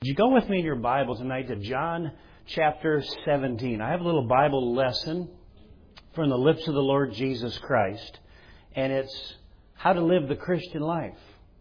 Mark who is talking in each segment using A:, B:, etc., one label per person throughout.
A: Would you go with me in your Bible tonight to John chapter 17? I have a little Bible lesson from the lips of the Lord Jesus Christ, and it's how to live the Christian life.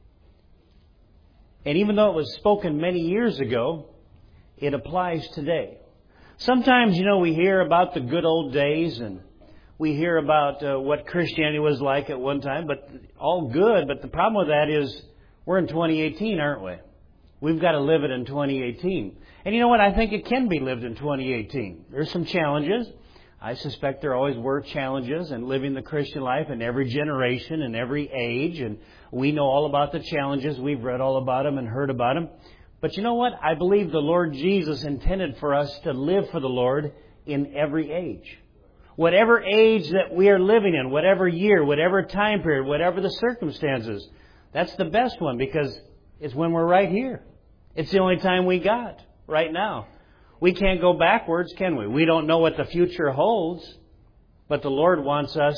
A: And even though it was spoken many years ago, it applies today. Sometimes, we hear about the good old days, and we hear about what Christianity was like at one time, but all good. But the problem with that is we're in 2018, aren't we? We've got to live it in 2018. And you know what? I think it can be lived in 2018. There's some challenges. I suspect there always were challenges in living the Christian life in every generation and every age. And we know all about the challenges. We've read all about them and heard about them. But you know what? I believe the Lord Jesus intended for us to live for the Lord in every age. Whatever age that we are living in, whatever year, whatever time period, whatever the circumstances, that's the best one because it's when we're right here. It's the only time we got right now. We can't go backwards, can we? We don't know what the future holds, but the Lord wants us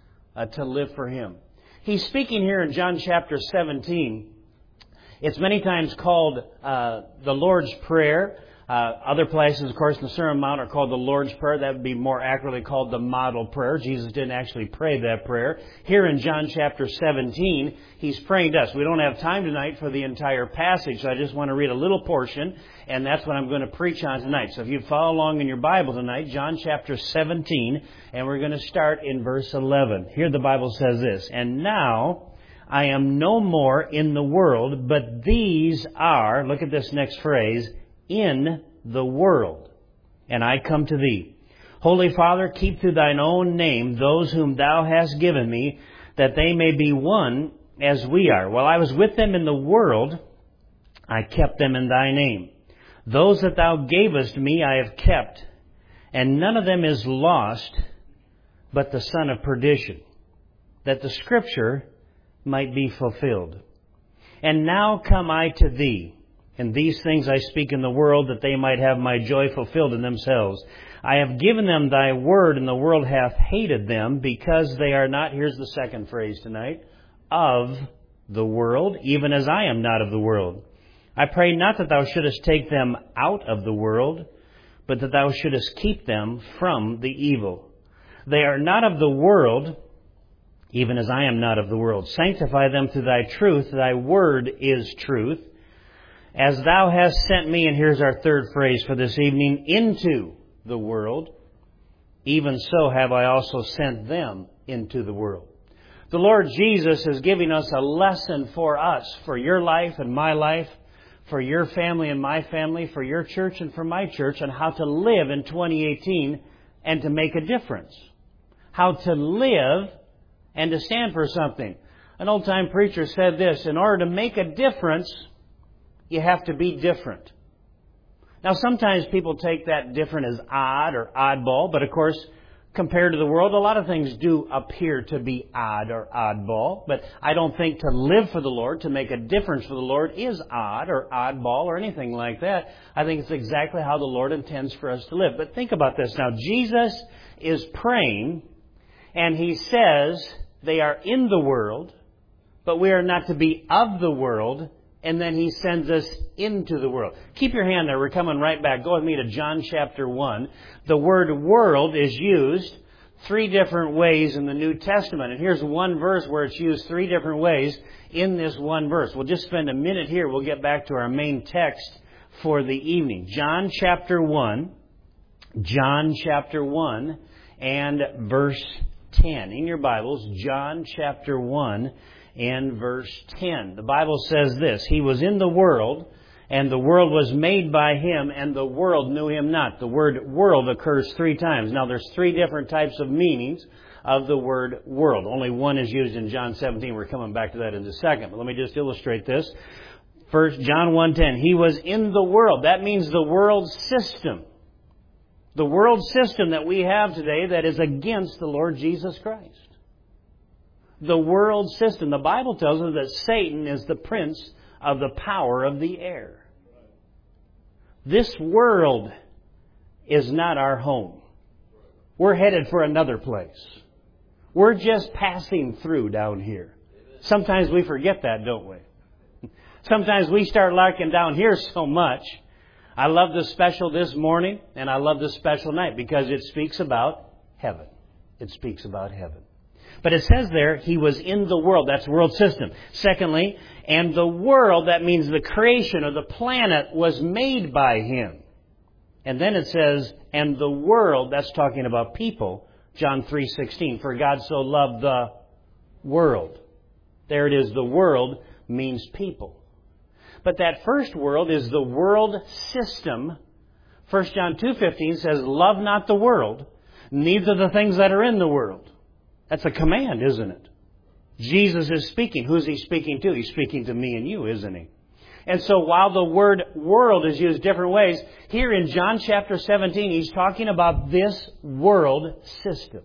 A: to live for Him. He's speaking here in John chapter 17. It's many times called the Lord's Prayer. Other places, of course, in the Sermon on the Mount are called the Lord's Prayer. That would be more accurately called the model prayer. Jesus didn't actually pray that prayer. Here in John chapter 17, He's praying to us. We don't have time tonight for the entire passage, so I just want to read a little portion, and that's what I'm going to preach on tonight. So if you follow along in your Bible tonight, John chapter 17, and we're going to start in verse 11. Here the Bible says this, "And now I am no more in the world, but these are," look at this next phrase, "in the world, and I come to Thee. Holy Father, keep through Thine own name those whom Thou hast given Me, that they may be one as we are. While I was with them in the world, I kept them in Thy name. Those that Thou gavest Me I have kept, and none of them is lost, but the son of perdition, that the Scripture might be fulfilled. And now come I to Thee. And these things I speak in the world, that they might have My joy fulfilled in themselves. I have given them Thy word, and the world hath hated them, because they are not," here's the second phrase tonight, "of the world, even as I am not of the world. I pray not that Thou shouldest take them out of the world, but that Thou shouldest keep them from the evil. They are not of the world, even as I am not of the world. Sanctify them through Thy truth. Thy word is truth. As Thou hast sent Me," and here's our third phrase for this evening, "into the world, even so have I also sent them into the world." The Lord Jesus is giving us a lesson for us, for your life and my life, for your family and my family, for your church and for my church, on how to live in 2018 and to make a difference. How to live and to stand for something. An old-time preacher said this, in order to make a difference, you have to be different. Now, sometimes people take that different as odd or oddball, but of course, compared to the world, a lot of things do appear to be odd or oddball. But I don't think to live for the Lord, to make a difference for the Lord, is odd or oddball or anything like that. I think it's exactly how the Lord intends for us to live. But think about this now. Jesus is praying, and He says they are in the world, but we are not to be of the world. And then He sends us into the world. Keep your hand there. We're coming right back. Go with me to John chapter 1. The word world is used 3 different ways in the New Testament. And here's one verse where it's used 3 different ways in this one verse. We'll just spend a minute here. We'll get back to our main text for the evening. John chapter 1. John chapter 1 and verse 10. In your Bibles, John chapter 1 and verse 10. The Bible says this, "He was in the world, and the world was made by Him, and the world knew Him not." The word world occurs 3 times. Now, there's 3 different types of meanings of the word world. Only one is used in John 17. We're coming back to that in a second. But let me just illustrate this. First, John 1:10. He was in the world. That means the world system. The world system that we have today that is against the Lord Jesus Christ. The world system. The Bible tells us that Satan is the prince of the power of the air. This world is not our home. We're headed for another place. We're just passing through down here. Sometimes we forget that, don't we? Sometimes we start larking down here so much. I love the special this morning, and I love the special night because it speaks about heaven. It speaks about heaven. But it says there, He was in the world. That's world system. Secondly, and the world, that means the creation of the planet, was made by Him. And then it says, and the world, that's talking about people, John 3:16, for God so loved the world. There it is, the world means people. But that first world is the world system. 1 John 2:15 says, love not the world, neither the things that are in the world. That's a command, isn't it? Jesus is speaking. Who's He speaking to? He's speaking to me and you, isn't He? And so while the word world is used different ways, here in John chapter 17, He's talking about this world system.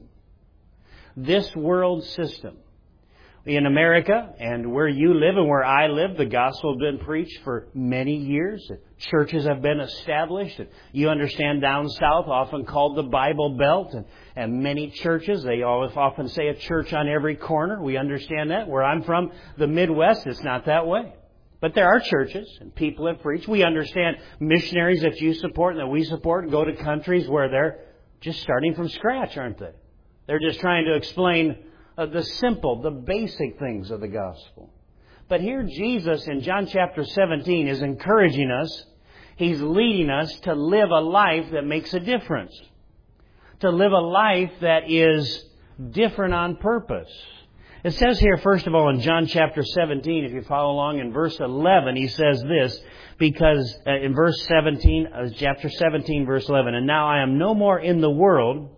A: This world system. In America, and where you live and where I live, the gospel has been preached for many years. Churches have been established. You understand, down south, often called the Bible Belt. And many churches, they always often say a church on every corner. We understand that. Where I'm from, the Midwest, it's not that way. But there are churches and people that preach. We understand missionaries that you support and that we support go to countries where they're just starting from scratch, aren't they? They're just trying to explain the simple, the basic things of the gospel. But here Jesus in John chapter 17 is encouraging us. He's leading us to live a life that makes a difference. To live a life that is different on purpose. It says here, first of all, in John chapter 17, if you follow along in verse 11, He says this, because in verse 17, chapter 17, verse 11, and now I am no more in the world,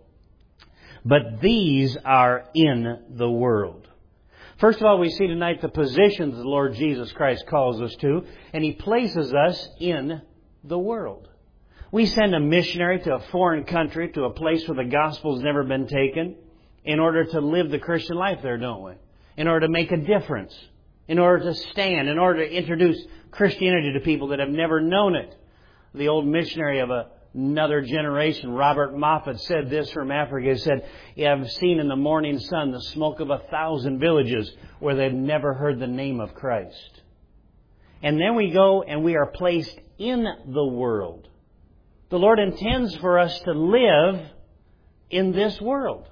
A: but these are in the world. First of all, we see tonight the positions the Lord Jesus Christ calls us to, and He places us in the world. We send a missionary to a foreign country, to a place where the gospel's never been taken, in order to live the Christian life there, don't we? In order to make a difference, in order to stand, in order to introduce Christianity to people that have never known it. The old missionary of another generation, Robert Moffat, said this from Africa. He said, I've seen in the morning sun the smoke of 1,000 villages where they've never heard the name of Christ. And then we go and we are placed in the world. The Lord intends for us to live in this world.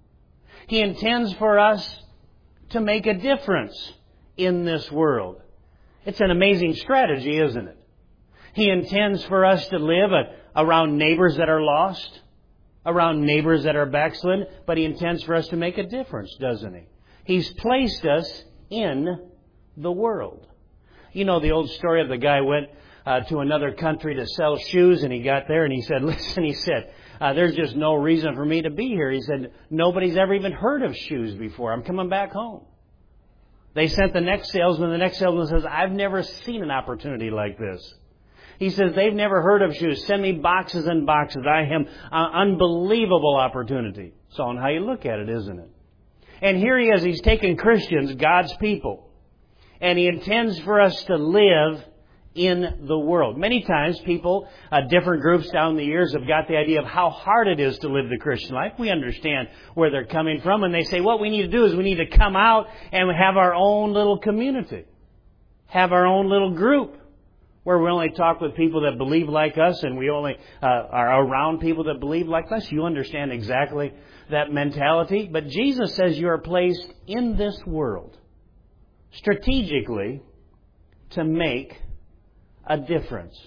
A: He intends for us to make a difference in this world. It's an amazing strategy, isn't it? He intends for us to live around neighbors that are lost, around neighbors that are backslid, but He intends for us to make a difference, doesn't He? He's placed us in the world. You know the old story of the guy went to another country to sell shoes, and he got there and he said, listen, he said, there's just no reason for me to be here. He said, nobody's ever even heard of shoes before. I'm coming back home. They sent the next salesman. The next salesman says, I've never seen an opportunity like this. He says, they've never heard of shoes. Send me boxes and boxes. I have unbelievable opportunity. It's on how you look at it, isn't it? And here He is. He's taken Christians, God's people, and He intends for us to live in the world. Many times people, different groups down the years have got the idea of how hard it is to live the Christian life. We understand where they're coming from, and they say what we need to do is we need to come out and have our own little community. Have our own little group where we only talk with people that believe like us and we only are around people that believe like us. You understand exactly that mentality. But Jesus says you are placed in this world strategically to make a difference.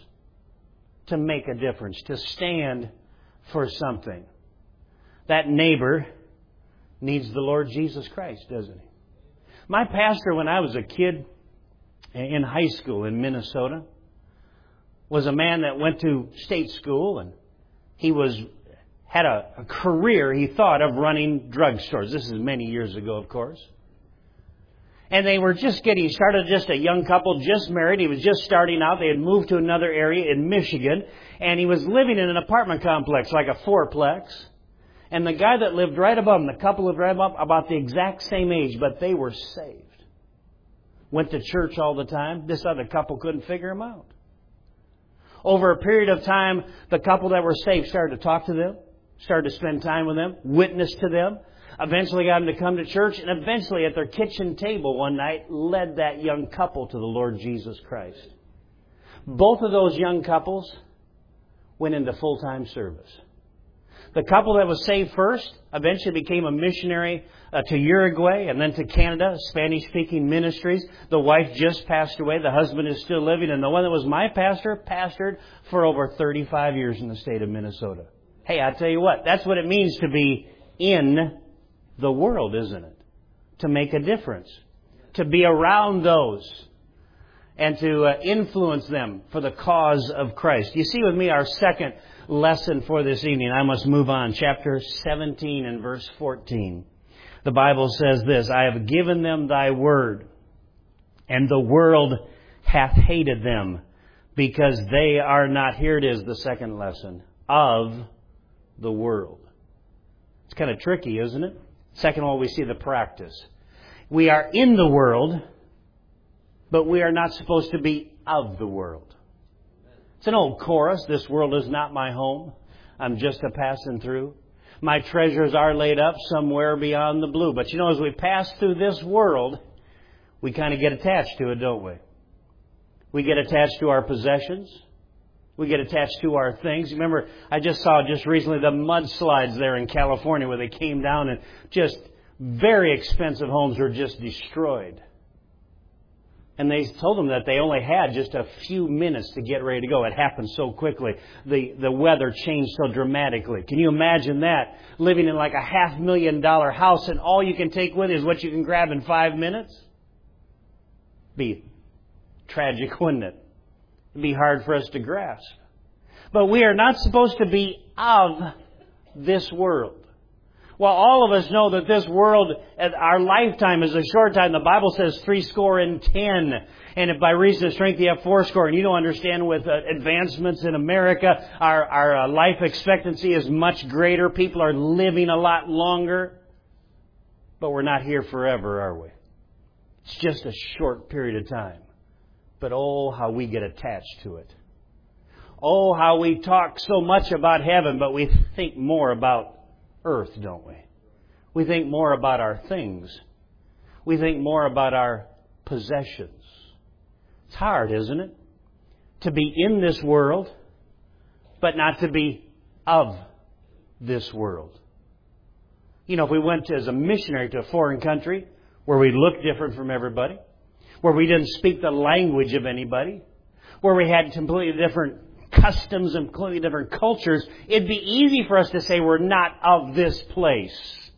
A: To make a difference. To stand for something. That neighbor needs the Lord Jesus Christ, doesn't he? My pastor, when I was a kid in high school in Minnesota, was a man that went to state school, and he had a career, he thought, of running drugstores. This is many years ago, of course. And they were he started just a young couple, just married. He was just starting out. They had moved to another area in Michigan. And he was living in an apartment complex, like a fourplex. And the guy that lived right above him, the couple lived right above, about the exact same age, but they were saved. Went to church all the time. This other couple couldn't figure him out. Over a period of time, the couple that were saved started to talk to them, started to spend time with them, witness to them. eventually got them to come to church, and eventually at their kitchen table one night led that young couple to the Lord Jesus Christ. Both of those young couples went into full-time service. The couple that was saved first eventually became a missionary to Uruguay and then to Canada, Spanish-speaking ministries. The wife just passed away. The husband is still living. And the one that was my pastor pastored for over 35 years in the state of Minnesota. Hey, I tell you what, that's what it means to be in the world, isn't it? To make a difference. To be around those and to influence them for the cause of Christ. You see with me our second lesson for this evening. I must move on. Chapter 17 and verse 14. The Bible says this, I have given them thy word, and the world hath hated them, because they are not, here it is, the second lesson, of the world. It's kind of tricky, isn't it? Second of all, we see the practice. We are in the world, but we are not supposed to be of the world. It's an old chorus. This world is not my home. I'm just a passing through. My treasures are laid up somewhere beyond the blue. But you know, as we pass through this world, we kind of get attached to it, don't we? We get attached to our possessions. We get attached to our things. Remember, I just saw recently the mudslides there in California where they came down and just very expensive homes were just destroyed. And they told them that they only had just a few minutes to get ready to go. It happened so quickly. The weather changed so dramatically. Can you imagine that? Living in like a $500,000 house and all you can take with you is what you can grab in 5 minutes? Be tragic, wouldn't it? It'd be hard for us to grasp. But we are not supposed to be of this world. Well, all of us know that this world, our lifetime is a short time. The Bible says 70. And if by reason of strength you have 80. And you don't understand with advancements in America, our life expectancy is much greater. People are living a lot longer. But we're not here forever, are we? It's just a short period of time. But oh, how we get attached to it. Oh, how we talk so much about heaven, but we think more about earth, don't we? We think more about our things. We think more about our possessions. It's hard, isn't it? To be in this world, but not to be of this world. You know, if we went as a missionary to a foreign country where we looked different from everybody, where we didn't speak the language of anybody, where we had completely different customs and completely different cultures, it'd be easy for us to say we're not of this place.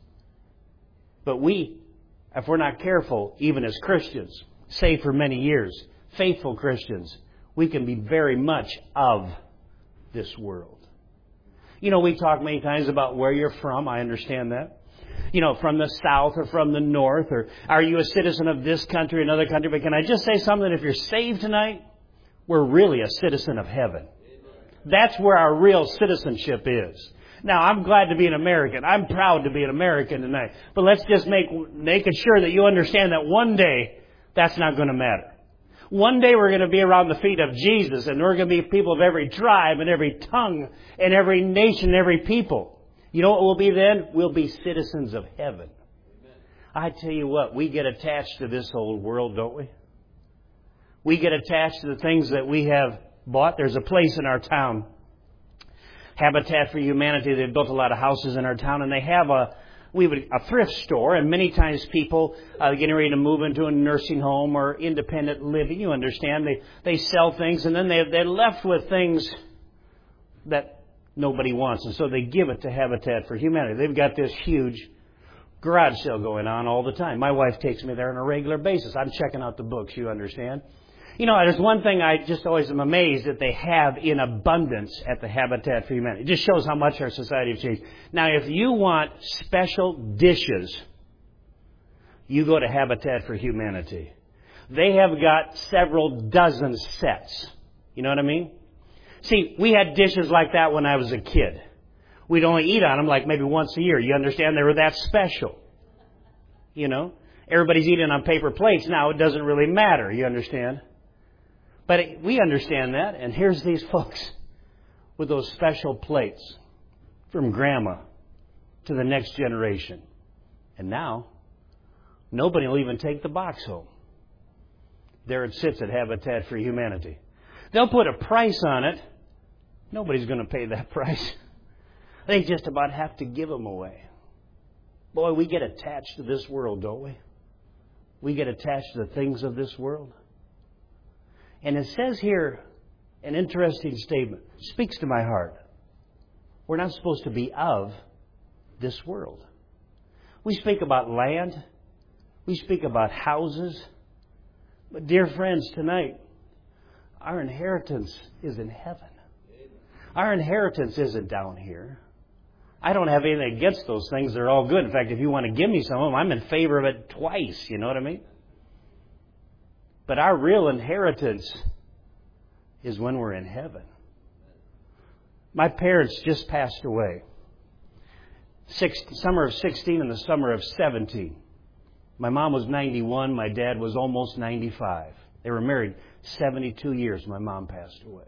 A: But we, if we're not careful, even as Christians, saved for many years, faithful Christians, we can be very much of this world. You know, we talk many times about where you're from. I understand that. You know, from the south or from the north, or are you a citizen of this country, another country? But can I just say something? If you're saved tonight, we're really a citizen of heaven. That's where our real citizenship is. Now, I'm glad to be an American. I'm proud to be an American tonight. But let's just make it sure that you understand that one day, that's not going to matter. One day we're going to be around the feet of Jesus, and we're going to be people of every tribe and every tongue and every nation and every people. You know what we'll be then? We'll be citizens of heaven. I tell you what, we get attached to this old world, don't we? We get attached to the things that we have bought. There's a place in our town, Habitat for Humanity. They've built a lot of houses in our town, and they have a thrift store. And many times people getting ready to move into a nursing home or independent living. You understand? They sell things, and then they're left with things that nobody wants, and so they give it to Habitat for Humanity. They've got this huge garage sale going on all the time. My wife takes me there on a regular basis. I'm checking out the books, you understand. You know, there's one thing I just always am amazed that they have in abundance at the Habitat for Humanity. It just shows how much our society has changed. Now, if you want special dishes, you go to Habitat for Humanity. They have got several dozen sets. You know what I mean? See, we had dishes like that when I was a kid. We'd only eat on them like maybe once a year. You understand? They were that special. You know? Everybody's eating on paper plates now. It doesn't really matter. You understand? But we understand that. And here's these folks with those special plates from grandma to the next generation. And now, nobody will even take the box home. There it sits at Habitat for Humanity. They'll put a price on it. Nobody's going to pay that price. They just about have to give them away. Boy, we get attached to this world, don't we? We get attached to the things of this world. And it says here an interesting statement. It speaks to my heart. We're not supposed to be of this world. We speak about land. We speak about houses. But dear friends, tonight, our inheritance is in heaven. Our inheritance isn't down here. I don't have anything against those things. They're all good. In fact, if you want to give me some of them, I'm in favor of it twice. You know what I mean? But our real inheritance is when we're in heaven. My parents just passed away. Summer of 16 and the summer of 17. My mom was 91. My dad was almost 95. They were married 72 years. My mom passed away.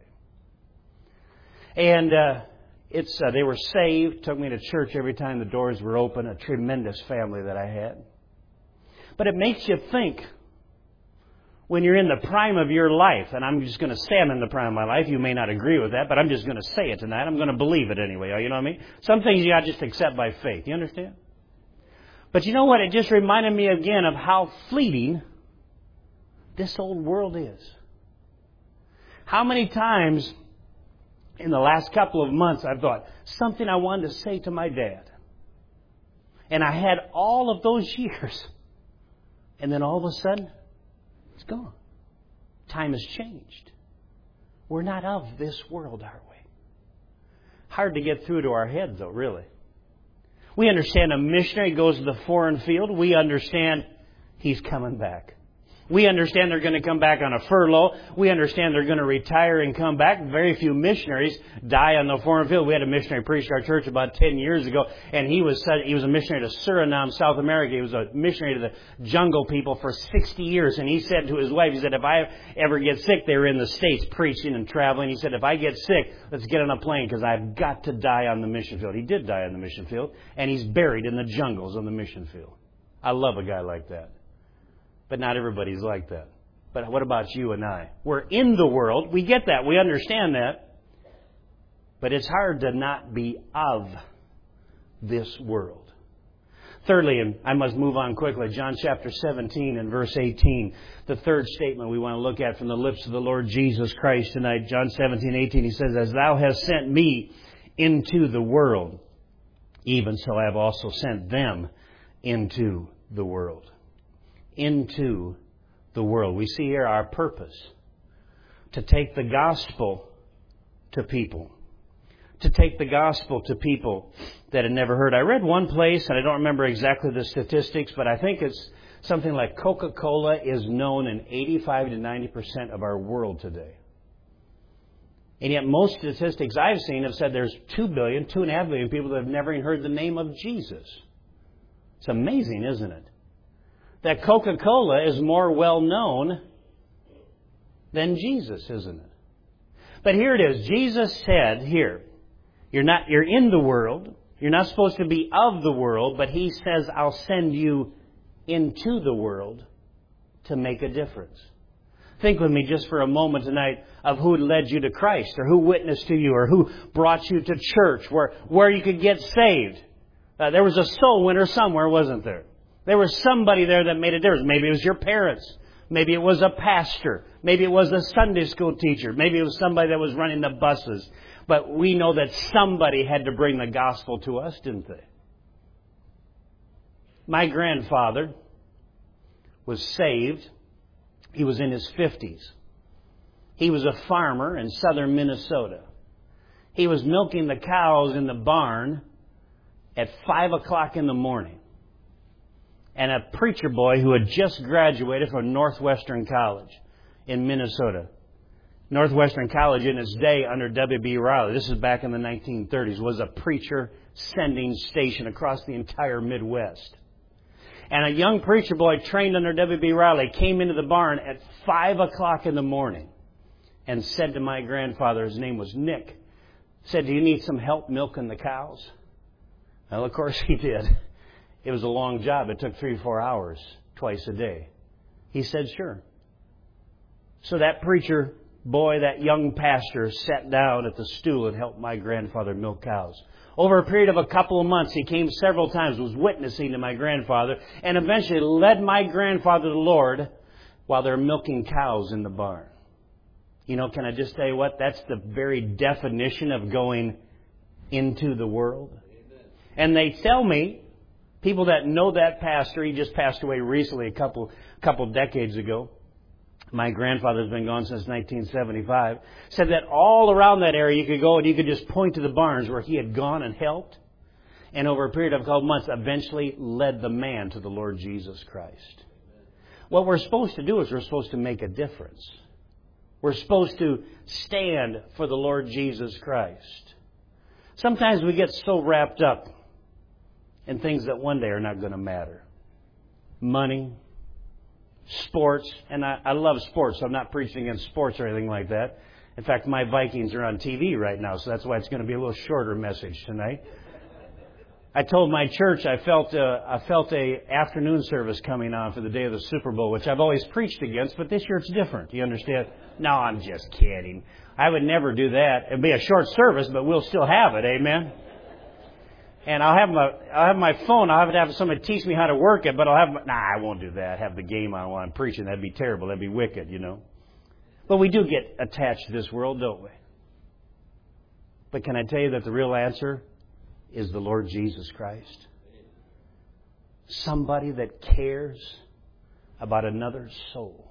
A: And they were saved, took me to church every time the doors were open, a tremendous family that I had. But it makes you think when you're in the prime of your life, and I'm just going to say I'm in the prime of my life. You may not agree with that, but I'm just going to say it tonight. I'm going to believe it anyway. You know what I mean? Some things you got to just accept by faith. You understand? But you know what? It just reminded me again of how fleeting this old world is. How many times in the last couple of months I've thought, something I wanted to say to my dad. And I had all of those years. And then all of a sudden, it's gone. Time has changed. We're not of this world, are we? Hard to get through to our head, though, really. We understand a missionary goes to the foreign field. We understand he's coming back. We understand they're going to come back on a furlough. We understand they're going to retire and come back. Very few missionaries die on the foreign field. We had a missionary preach at our church about 10 years ago, and he was a missionary to Suriname, South America. He was a missionary to the jungle people for 60 years. And he said to his wife, he said, if I ever get sick, they were in the States preaching and traveling. He said, if I get sick, let's get on a plane because I've got to die on the mission field. He did die on the mission field, and he's buried in the jungles on the mission field. I love a guy like that. But not everybody's like that. But what about you and I? We're in the world. We get that. We understand that. But it's hard to not be of this world. Thirdly, and I must move on quickly, John chapter 17 and verse 18. The third statement we want to look at from the lips of the Lord Jesus Christ tonight. John 17:18, he says, as thou hast sent me into the world, even so I have also sent them into the world. Into the world. We see here our purpose. To take the gospel to people. To take the gospel to people that had never heard. I read one place, and I don't remember exactly the statistics, but I think it's something like Coca-Cola is known in 85 to 90% of our world today. And yet most statistics I've seen have said there's 2.5 billion people that have never even heard the name of Jesus. It's amazing, isn't it? That Coca-Cola is more well known than Jesus, isn't it? But here it is. Jesus said here, you're in the world. You're not supposed to be of the world, but He says, I'll send you into the world to make a difference. Think with me just for a moment tonight of who led you to Christ, or who witnessed to you, or who brought you to church, where you could get saved. There was a soul winner somewhere, wasn't there? There was somebody there that made a difference. Maybe it was your parents. Maybe it was a pastor. Maybe it was a Sunday school teacher. Maybe it was somebody that was running the buses. But we know that somebody had to bring the gospel to us, didn't they? My grandfather was saved. He was in his 50s. He was a farmer in southern Minnesota. He was milking the cows in the barn at 5 o'clock in the morning. And a preacher boy who had just graduated from Northwestern College in Minnesota. Northwestern College in its day under W.B. Riley, this is back in the 1930s, was a preacher sending station across the entire Midwest. And a young preacher boy trained under W.B. Riley came into the barn at 5 o'clock in the morning and said to my grandfather, his name was Nick, said, do you need some help milking the cows? Well, of course he did. It was a long job. It took 3 or 4 hours twice a day. He said, sure. So that preacher boy, that young pastor, sat down at the stool and helped my grandfather milk cows. Over a period of a couple of months, he came several times, was witnessing to my grandfather, and eventually led my grandfather to the Lord while they're milking cows in the barn. You know, can I just tell you what? That's the very definition of going into the world. Amen. And they tell me, people that know that pastor, he just passed away recently, a couple decades ago. My grandfather's been gone since 1975. Said that all around that area you could go and you could just point to the barns where he had gone and helped. And over a period of a couple months, eventually led the man to the Lord Jesus Christ. What we're supposed to do is we're supposed to make a difference. We're supposed to stand for the Lord Jesus Christ. Sometimes we get so wrapped up in things that one day are not going to matter. Money, sports, and I love sports, so I'm not preaching against sports or anything like that. In fact, my Vikings are on TV right now, so that's why it's going to be a little shorter message tonight. I told my church I felt a afternoon service coming on for the day of the Super Bowl, which I've always preached against, but this year it's different. You understand? No, I'm just kidding. I would never do that. It'd be a short service, but we'll still have it. Amen. And I'll have my phone. I'll have to have somebody teach me how to work it, but I won't do that. Have the game on while I'm preaching. That'd be terrible. That'd be wicked, you know. But we do get attached to this world, don't we? But can I tell you that the real answer is the Lord Jesus Christ? Somebody that cares about another soul.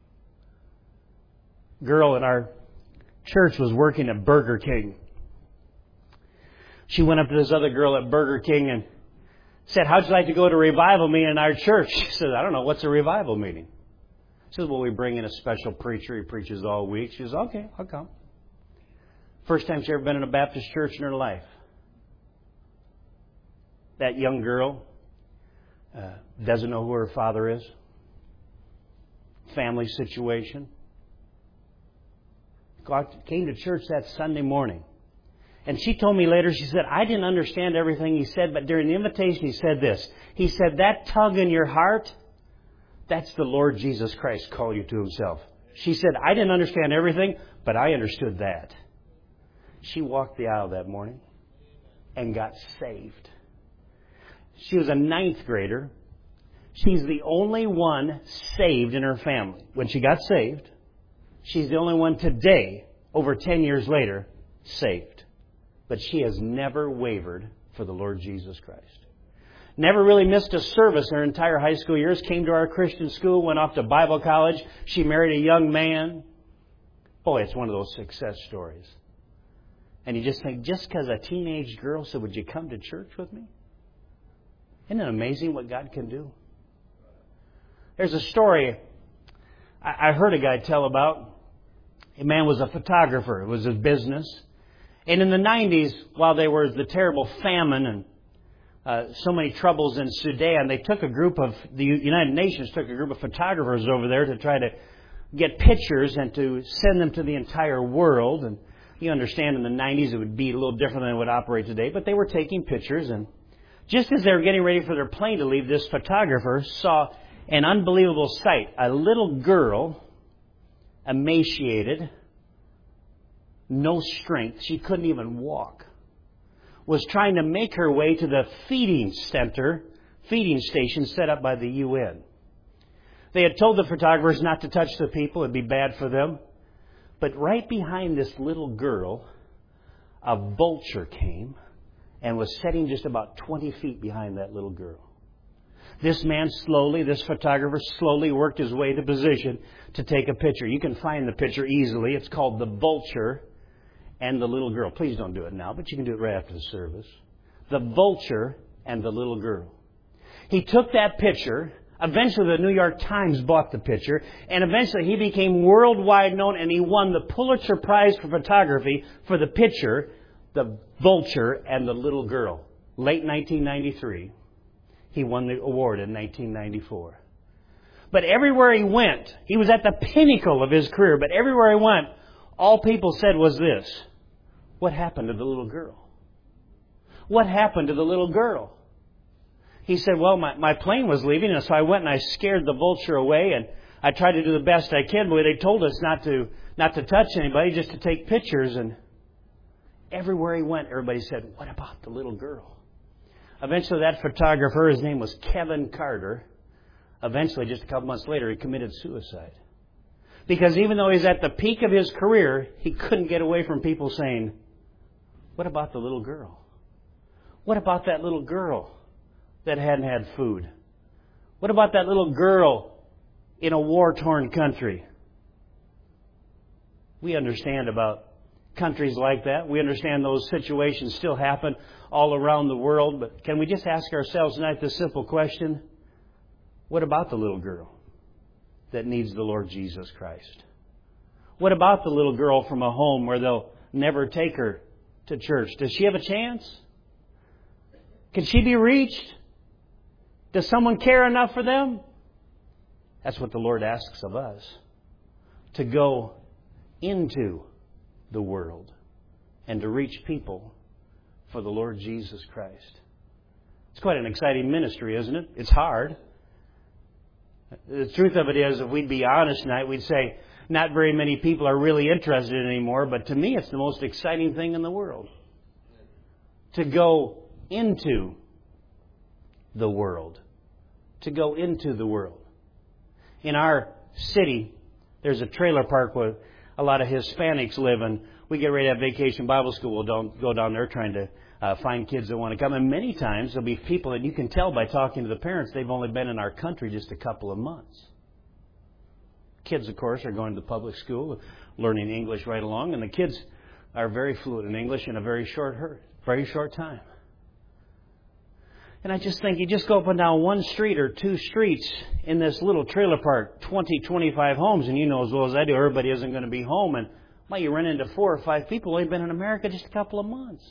A: Girl in our church was working at Burger King. She went up to this other girl at Burger King and said, how'd you like to go to a revival meeting in our church? She said, I don't know, what's a revival meeting? She said, well, we bring in a special preacher. He preaches all week. She says, okay, I'll come. First time she's ever been in a Baptist church in her life. That young girl doesn't know who her father is. Family situation. Came to church that Sunday morning. And she told me later, she said, I didn't understand everything he said, but during the invitation he said this. He said, that tug in your heart, that's the Lord Jesus Christ calling you to Himself. She said, I didn't understand everything, but I understood that. She walked the aisle that morning and got saved. She was a 9th grader. She's the only one saved in her family. When she got saved, she's the only one today, over 10 years later, saved. But she has never wavered for the Lord Jesus Christ. Never really missed a service in her entire high school years. Came to our Christian school, went off to Bible college. She married a young man. Boy, it's one of those success stories. And you just think, just because a teenage girl said, would you come to church with me? Isn't it amazing what God can do? There's a story I heard a guy tell about. A man was a photographer. It was his business. And in the 90s, while there was the terrible famine and so many troubles in Sudan, the United Nations took a group of photographers over there to try to get pictures and to send them to the entire world. And you understand in the 90s it would be a little different than it would operate today, but they were taking pictures. And just as they were getting ready for their plane to leave, this photographer saw an unbelievable sight. A little girl, emaciated, no strength, she couldn't even walk, was trying to make her way to the feeding station set up by the UN. They had told the photographers not to touch the people, it'd be bad for them. But right behind this little girl, a vulture came and was sitting just about 20 feet behind that little girl. This photographer slowly worked his way to position to take a picture. You can find the picture easily. It's called The Vulture and the Little Girl. Please don't do it now, but you can do it right after the service. The Vulture and the Little Girl. He took that picture. Eventually, the New York Times bought the picture. And eventually, he became worldwide known, and he won the Pulitzer Prize for photography for the picture, The Vulture and the Little Girl. Late 1993. He won the award in 1994. But everywhere he went, he was at the pinnacle of his career, but everywhere he went, all people said was this: what happened to the little girl? What happened to the little girl? He said, well, my plane was leaving, and so I went and I scared the vulture away, and I tried to do the best I can, but they told us not to touch anybody, just to take pictures. And everywhere he went, everybody said, what about the little girl? Eventually, that photographer, his name was Kevin Carter, eventually, just a couple months later, he committed suicide. Because even though he's at the peak of his career, he couldn't get away from people saying, what about the little girl? What about that little girl that hadn't had food? What about that little girl in a war-torn country? We understand about countries like that. We understand those situations still happen all around the world. But can we just ask ourselves tonight this simple question? What about the little girl that needs the Lord Jesus Christ? What about the little girl from a home where they'll never take her to church? Does she have a chance? Can she be reached? Does someone care enough for them? That's what the Lord asks of us. To go into the world and to reach people for the Lord Jesus Christ. It's quite an exciting ministry, isn't it? It's hard. The truth of it is, if we'd be honest tonight, we'd say not very many people are really interested in it anymore, but to me it's the most exciting thing in the world. To go into the world. To go into the world. In our city, there's a trailer park where a lot of Hispanics live, and we get ready to have Vacation Bible School. We'll go down there trying to find kids that want to come. And many times there'll be people that you can tell by talking to the parents they've only been in our country just a couple of months. Kids, of course, are going to the public school, learning English right along, and the kids are very fluent in English in a very short time. And I just think you just go up and down one street or two streets in this little trailer park, 20, 25 homes, and you know as well as I do, everybody isn't going to be home. And you run into 4 or 5 people who have been in America just a couple of months.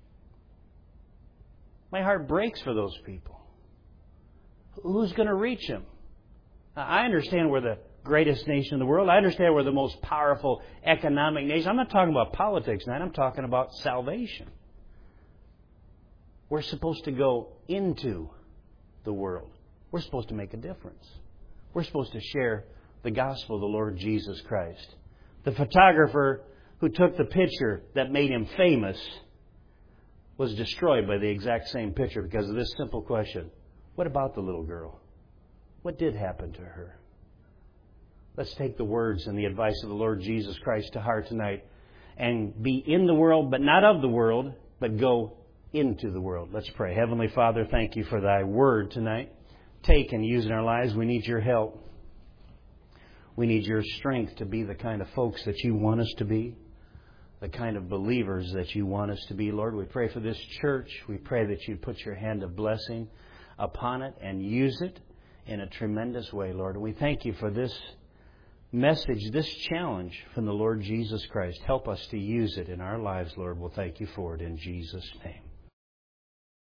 A: My heart breaks for those people. Who's going to reach them? Now, I understand we're the greatest nation in the world. I understand we're the most powerful economic nation. I'm not talking about politics tonight. I'm talking about salvation. We're supposed to go into the world. We're supposed to make a difference. We're supposed to share the gospel of the Lord Jesus Christ. The photographer who took the picture that made him famous was destroyed by the exact same picture because of this simple question. What about the little girl? What did happen to her? Let's take the words and the advice of the Lord Jesus Christ to heart tonight and be in the world, but not of the world, but go into the world. Let's pray. Heavenly Father, thank you for thy word tonight. Take and use in our lives. We need your help. We need your strength to be the kind of folks that you want us to be, the kind of believers that you want us to be. Lord, we pray for this church. We pray that you'd put your hand of blessing upon it and use it in a tremendous way, Lord. And we thank you for this message, this challenge from the Lord Jesus Christ. Help us to use it in our lives, Lord. We'll thank you for it in Jesus' name.